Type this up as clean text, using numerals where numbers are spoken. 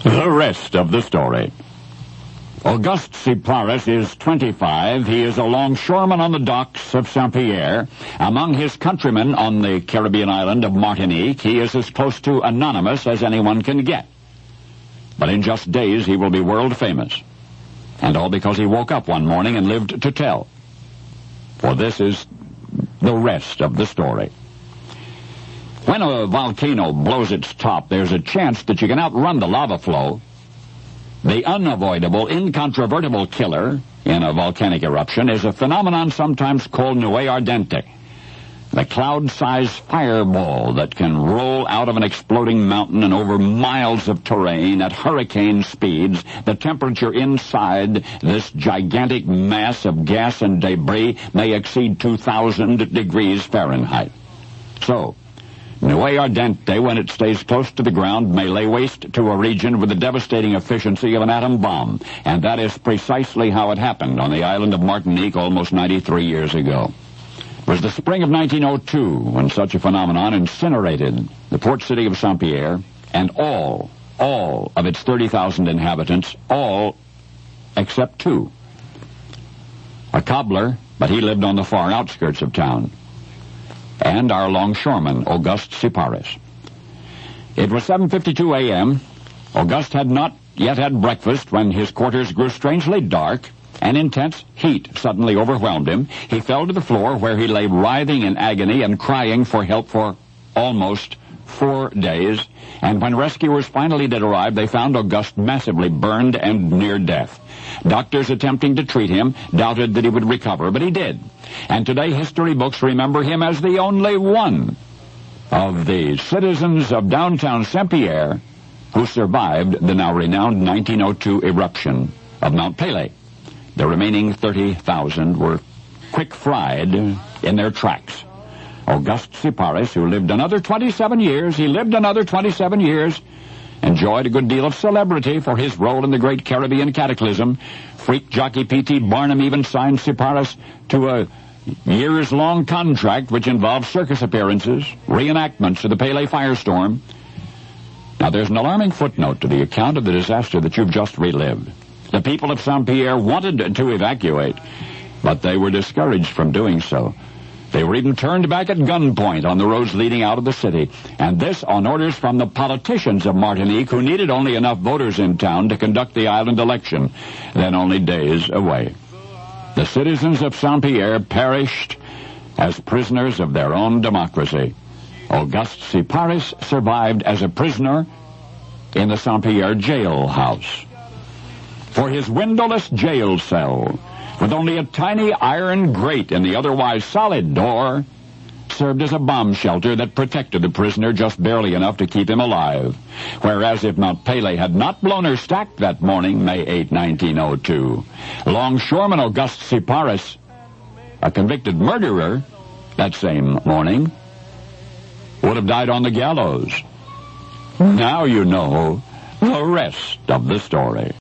The rest of the story. Auguste Siparis is 25. He is a longshoreman on the docks of Saint-Pierre. Among his countrymen on the Caribbean island of Martinique, he is as close to anonymous as anyone can get. But in just days, he will be world famous. And all because he woke up one morning and lived to tell. For this is the rest of the story. When a volcano blows its top, there's a chance that you can outrun the lava flow. The unavoidable, incontrovertible killer in a volcanic eruption is a phenomenon sometimes called nuée ardente, the cloud-sized fireball that can roll out of an exploding mountain and over miles of terrain at hurricane speeds. The temperature inside this gigantic mass of gas and debris may exceed 2,000 degrees Fahrenheit. So, nuée ardente, when it stays close to the ground, may lay waste to a region with the devastating efficiency of an atom bomb. And that is precisely how it happened on the island of Martinique almost 93 years ago. It was the spring of 1902 when such a phenomenon incinerated the port city of Saint-Pierre and all of its 30,000 inhabitants, all except two. A cobbler, but he lived on the far outskirts of town, and our longshoreman, Auguste Siparis. It was 7:52 a.m. Auguste had not yet had breakfast when his quarters grew strangely dark, and intense heat suddenly overwhelmed him. He fell to the floor, where he lay writhing in agony and crying for help for almost 4 days. And when rescuers finally did arrive, they found Auguste massively burned and near death. Doctors attempting to treat him doubted that he would recover, but he did. And today history books remember him as the only one of the citizens of downtown Saint-Pierre who survived the now renowned 1902 eruption of Mount Pelée. The remaining 30,000 were quick-fried in their tracks. Auguste Siparis, who lived another 27 years, enjoyed a good deal of celebrity for his role in the Great Caribbean Cataclysm. Freak jockey P.T. Barnum even signed Siparis to a years-long contract which involved circus appearances, reenactments of the Pelée firestorm. Now, there's an alarming footnote to the account of the disaster that you've just relived. The people of Saint-Pierre wanted to evacuate, but they were discouraged from doing so. They were even turned back at gunpoint on the roads leading out of the city, and this on orders from the politicians of Martinique, who needed only enough voters in town to conduct the island election, then only days away. The citizens of Saint-Pierre perished as prisoners of their own democracy. Auguste Siparis survived as a prisoner in the Saint-Pierre jailhouse. For his windowless jail cell, with only a tiny iron grate in the otherwise solid door, served as a bomb shelter that protected the prisoner just barely enough to keep him alive. Whereas if Mount Pelée had not blown her stack that morning, May 8, 1902, longshoreman Auguste Siparis, a convicted murderer, that same morning, would have died on the gallows. Now you know the rest of the story.